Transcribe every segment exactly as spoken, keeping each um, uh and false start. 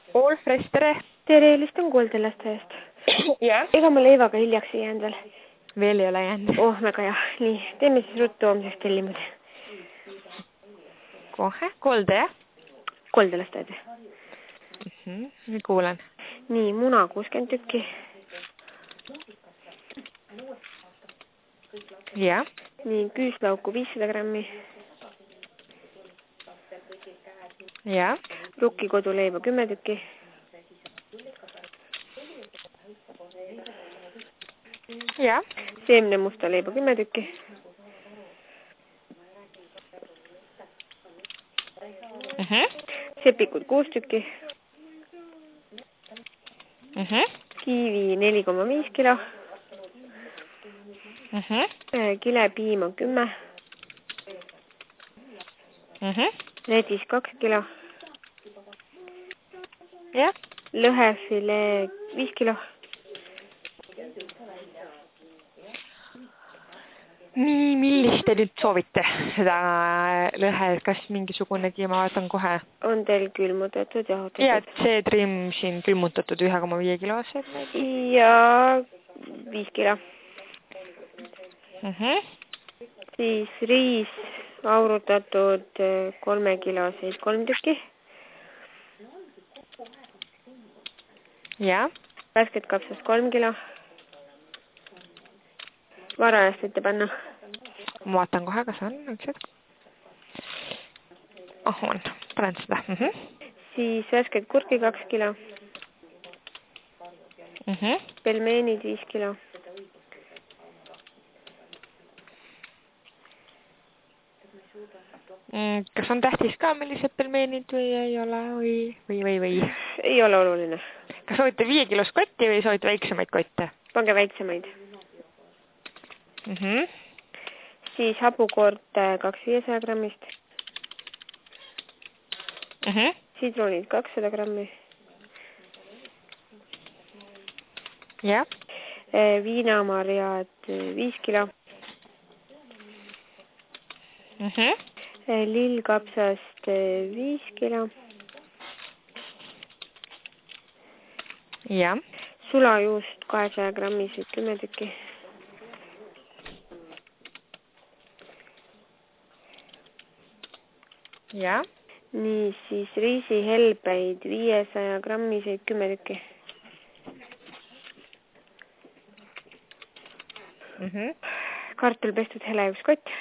All fresh, tere. Tere, helistan kooldelastajast. Jah. Ega ma leivaga hiljaks ei jäänud veel. Veel ei ole jäänud. Oh, väga jah. Nii, teeme siis ruttu homseks tellimuse. Kohe, kolde, jah? Kooldelastajad. Mm-hmm. Nii kuulen. Nii, muna kuuskümmend tükki. Jah. Nii, küüslauku viissada grammi. Jah. Rukkikoduleiba kümme tükki. Jah. Seemne musta leiba kümme tükki. Mm-hmm. Sepikud kuus tükki. Mm-hmm. Kiivi neli koma viis kilo. Mm-hmm. Kilepiima kümme. Mm-hmm. Ledis kaks kilo. Jah. Lõhefilee viis kilo. Nii, millist te nüüd soovite seda lõhe, kas mingisugunegi, ma vaatan kohe. On teil külmutatud ja hootatud? Ja, see trim siin külmutatud üks koma viis kilosed. Ja viis kilo. Mm-hmm. Siis riis aurutatud kolme kiloseid kolm tükki. Ja. Värsket kapsast kolm kilo. Varajast ette panna. Ma vaatan kohe, kas on üks hetk. Oh, on. Panen seda. Mm-hmm. Siis värsket kurki kaks kilo. Mm-hmm. Pelmeenid viis kilo. Mm, kas on tähtis ka, millised pelmeenid või ei ole või, või, või, või? Ei ole oluline. Kas soovite viie kilos kotti või soovite väiksemaid kotte? Pange väiksemaid. Mm-hmm. Siis hapukoort kaks viiesaja grammist. Mm-hmm. Sidrunid kakssada grammi. Jah. Viinamarjad viis kilo. Mm-hmm. Lillkapsast viis kilo. Jah. Sulajuust kahesaja grammisid kümme tükki. Jah. Nii, siis riisihelbeid viiesaja grammiseid kümme tükki. Mm-hmm. Kartul pestud hele üks kott.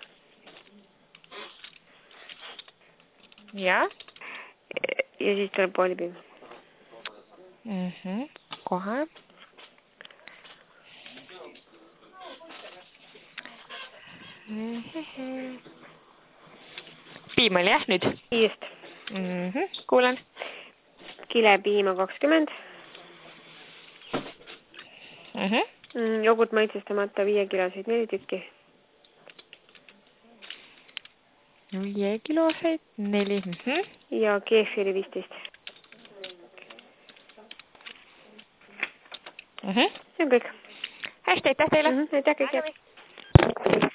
Jah. Ja siis tuleb poolipiim. Mm-hmm. Kohe. Mm-hmm. Piim oli jah nüüd? Just. Mm-hmm. Kuulen. Kilepiima kakskümmend. Mm-hmm. Jogurt maitsestamata viie kiloseid neli tükki. Viie kiloseid neli. Mm-hmm. Ja keefiri viisteist. Mm-hmm. See on kõik. Hästi, aitäh teile. Mm-hmm. Aitäh kõik.